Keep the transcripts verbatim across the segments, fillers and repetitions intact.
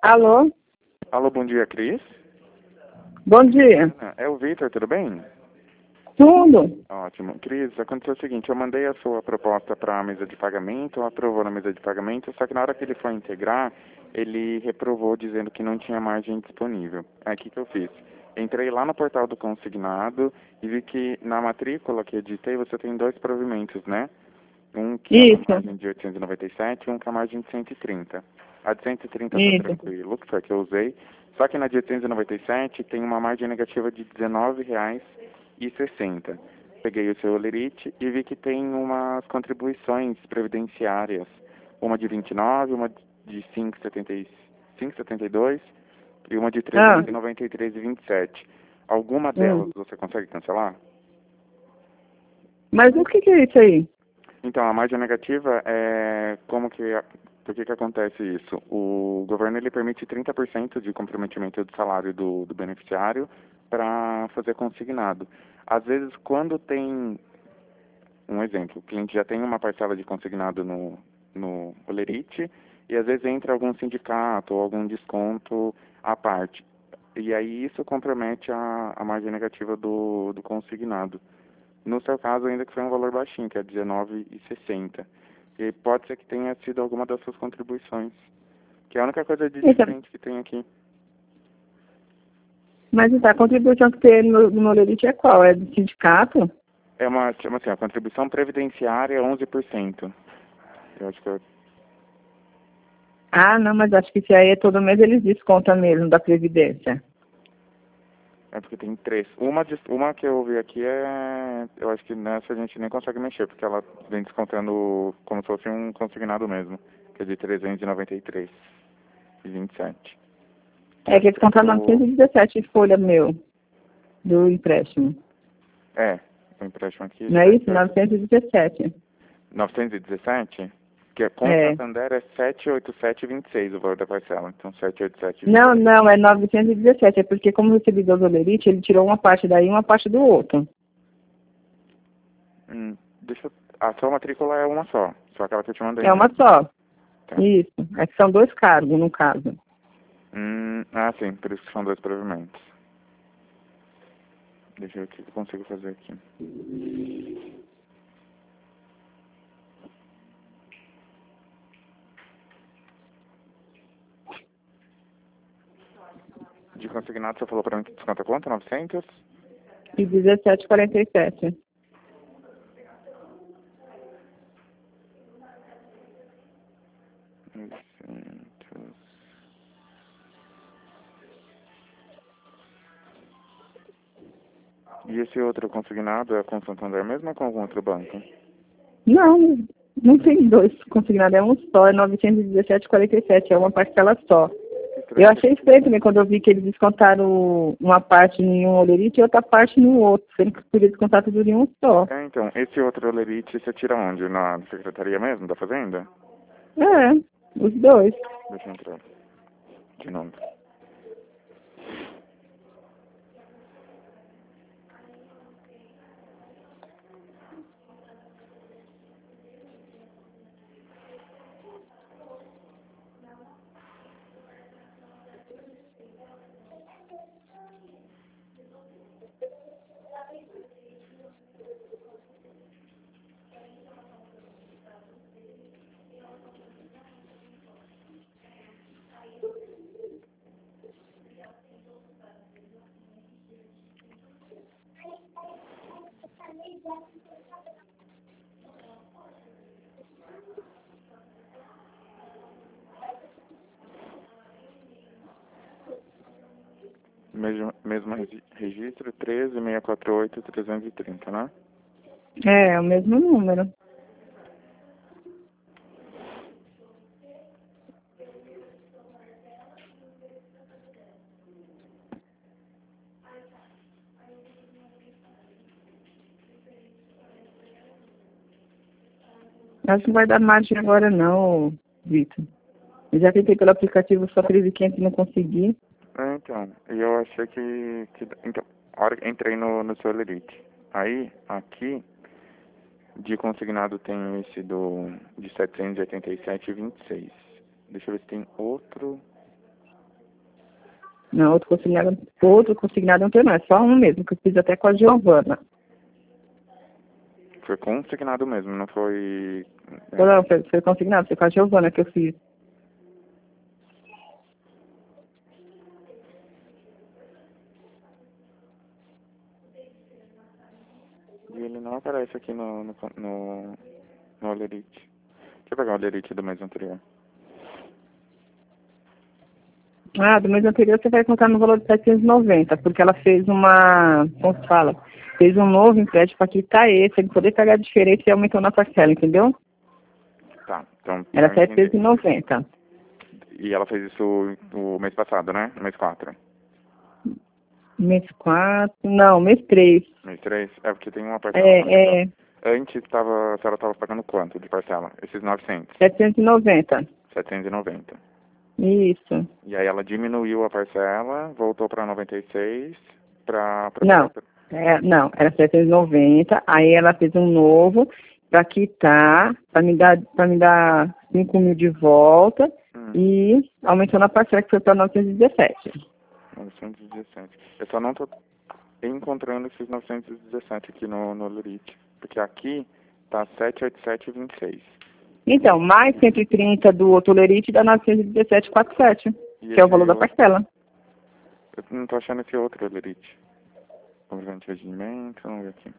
Alô? Alô, bom dia, Cris. Bom dia. É o Victor, tudo bem? Tudo? Ótimo. Cris, aconteceu o seguinte, eu mandei a sua proposta para a mesa de pagamento, aprovou na mesa de pagamento, só que na hora que ele foi integrar, ele reprovou dizendo que não tinha margem disponível. Aí o que, que eu fiz? Entrei lá no portal do consignado e vi que na matrícula que eu editei você tem dois provimentos, né? Um que é uma Isso, margem de oitocentos e noventa e sete e um que é a margem de cento e trinta. A de cento e trinta tá isso. tranquilo, que foi a que eu usei. Só que na de oitocentos e noventa e sete tem uma margem negativa de dezenove reais e sessenta. Peguei o seu Olerite e vi que tem umas contribuições previdenciárias. Uma de vinte e nove, uma de cinco vírgula setenta e dois e uma de Ah, trezentos e noventa e três vírgula vinte e sete. Alguma hum. delas você consegue cancelar? Mas o que que é isso aí? Então, a margem negativa é como que... Por que que acontece isso? O governo ele permite trinta por cento de comprometimento do salário do, do beneficiário para fazer consignado. Às vezes, quando tem... Um exemplo, o cliente já tem uma parcela de consignado no, no Olerite e às vezes entra algum sindicato ou algum desconto à parte. E aí isso compromete a, a margem negativa do, do consignado. No seu caso, ainda que foi um valor baixinho, que é dezenove reais e sessenta. E pode ser que tenha sido alguma das suas contribuições, que é a única coisa de Então, diferente que tem aqui. mas então, a contribuição que tem no, no Molerite é qual? É do sindicato? É uma, chama assim, a contribuição previdenciária é onze por cento. Eu acho que é, Ah, não, mas acho que isso aí é todo mês eles descontam mesmo da Previdência. é porque tem três. Uma, de, uma que eu vi aqui é... Eu acho que nessa a gente nem consegue mexer, porque ela vem descontando como se fosse um consignado mesmo, que é de trezentos e noventa e três e vinte e sete. Que É que acho eles que é contam do... novecentos e dezessete em folha meu, do empréstimo. É, o empréstimo aqui Não é é isso? novecentos e dezessete. novecentos e dezessete, que é com o É. Santander é setecentos e oitenta e sete vírgula vinte e seis o valor da parcela. Então setecentos e oitenta e sete vírgula vinte Não, e seis. não, é novecentos e dezessete. É porque como recebidor do Olerite, ele tirou uma parte daí e uma parte do outro. Hum, deixa eu... A sua matrícula é uma só, só aquela que eu te mandei É uma mesmo. só. Tá. Isso. É que são dois cargos, no caso. Hum, ah, sim, por isso que são dois provimentos. Deixa eu ver o que eu consigo fazer aqui. De consignado, você falou pra mim que desconta quanto? novecentos? E dezessete e quarenta e sete. novecentos. E esse outro consignado é com o Santander mesmo ou com algum outro banco? Não, não tem dois consignados, é um só, é novecentos e dezessete e quarenta e sete, é uma parcela só. Que estranho Eu que achei estranho também quando eu vi que eles descontaram uma parte em um olerite e outra parte no outro, sendo que podia descontar tudo em um só. É, então, esse outro olerite você tira onde? Na secretaria mesmo, da Fazenda? É, os dois. Deixa eu entrar de novo. Mesmo, mesmo regi- registro, treze, seiscentos e quarenta e oito, trezentos e trinta, né? É, é o mesmo número. Acho que não vai dar margem agora não, Vitor. Eu já tentei pelo aplicativo só treze mil e quinhentos e não consegui. É, então, e eu achei que... que então, a hora que entrei no, no seu olerite. Aí, aqui, de consignado tem esse do de setecentos e oitenta e sete e vinte e seis. Deixa eu ver se tem outro. Não, outro consignado, outro consignado não tem não, é só um mesmo, que eu fiz até com a Giovana. Foi consignado mesmo, não foi... Não, não, foi, foi consignado, foi com a Giovana que eu fiz. E ele não aparece aqui no, no, no, no Olerite. Deixa eu pegar o Olerite do mês anterior. Ah, do mês anterior você vai colocar no valor de setecentos e noventa, porque ela fez uma, como se fala, fez um novo empréstimo para quitar esse, ele poder pagar a diferença e aumentou na parcela, entendeu? Tá, então... Era setecentos e noventa. E ela fez isso no mês passado, né? No mês quatro. Mês quatro, não, mês três. Mês três? É porque tem uma parcela. É, é, Antes, tava, a senhora estava pagando quanto de parcela? Esses novecentos? setecentos e noventa. setecentos e noventa. Isso. E aí ela diminuiu a parcela, voltou para noventa e seis, para... Não, é, não, era setecentos e noventa, aí ela fez um novo para quitar, para me dar, para me dar cinco mil de volta Hum. e aumentou na parcela que foi para novecentos e dezessete. novecentos e dezessete. Eu só não tô encontrando esses novecentos e dezessete aqui no, no Lurite, porque aqui tá setecentos e oitenta e sete vírgula vinte e seis. Então, mais cento e trinta do outro lerite dá novecentos e dezessete vírgula quarenta e sete, E que é o esse valor da outro- parcela. Eu não tô achando esse outro Lurite. Comprovante de rendimento, vamos ver aqui.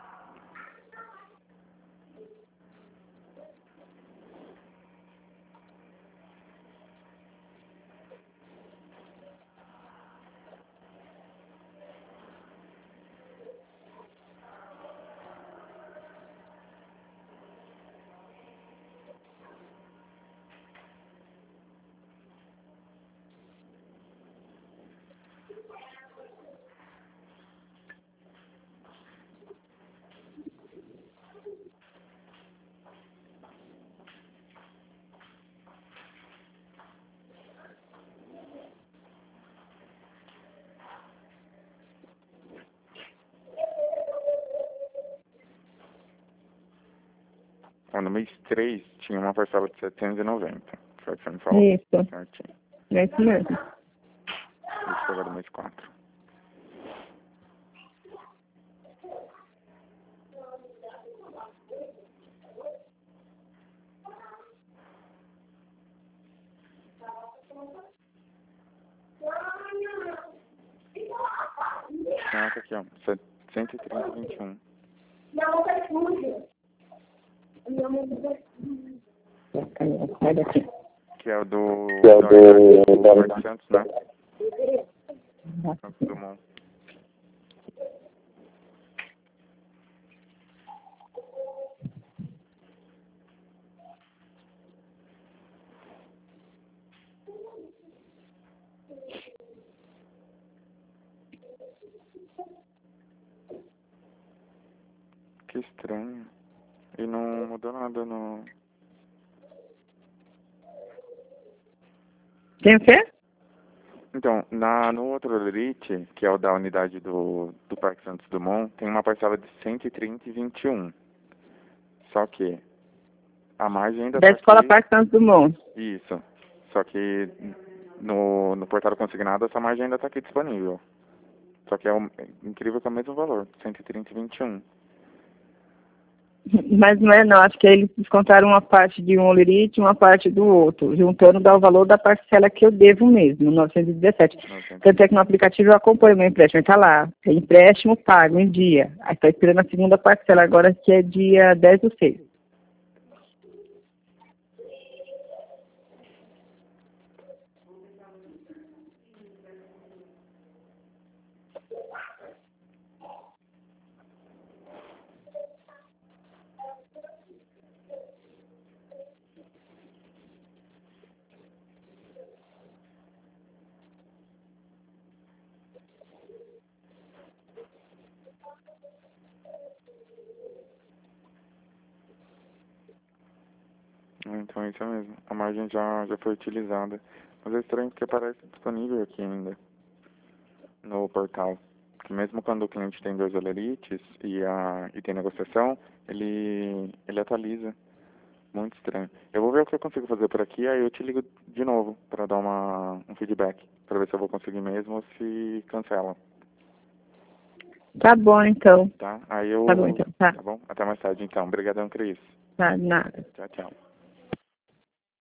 Ó, no mês três tinha uma parcela de setecentos e noventa. Foi o que você me falou. Isso, Certinho. é isso mesmo. Deixa eu pegar do mês quatro. Ah, tá aqui, ó. cento e trinta vírgula vinte e um. Sai daqui. Que é o do... Que é o do... do Marcos Santos, né? Santos Dumont. Que estranho. E não mudou nada no... Tem o quê? Então, na, no outro Lurite, que é o da unidade do, do Parque Santos Dumont, tem uma parcela de cento e trinta vírgula vinte e um. Só que a margem ainda Da tá Escola aqui... Parque Santos Dumont. Isso. Só que no, no portal consignado essa margem ainda tá aqui disponível. Só que é, um, é incrível que é o mesmo valor, cento e trinta vírgula vinte e um. Mas não é não, acho que eles descontaram uma parte de um olerite e uma parte do outro, juntando dá o valor da parcela que eu devo mesmo, novecentos e dezessete. Tanto é que no aplicativo eu acompanho meu empréstimo, está lá, é empréstimo pago em dia. Aí está esperando a segunda parcela agora, que é dia dez do seis. Então é isso mesmo. A margem já, já foi utilizada. Mas é estranho porque aparece disponível aqui ainda no portal. Que mesmo quando o cliente tem dois olerites e, a, e tem negociação, ele, ele atualiza. Muito estranho. Eu vou ver o que eu consigo fazer por aqui, aí eu te ligo de novo para dar uma, um feedback. para ver se eu vou conseguir mesmo ou se cancela. Tá bom, então. Tá? Aí eu... Tá bom, então. Tá. Tá bom? Até mais tarde, então. Obrigadão, Cris. Tá, nada. Tchau, tchau.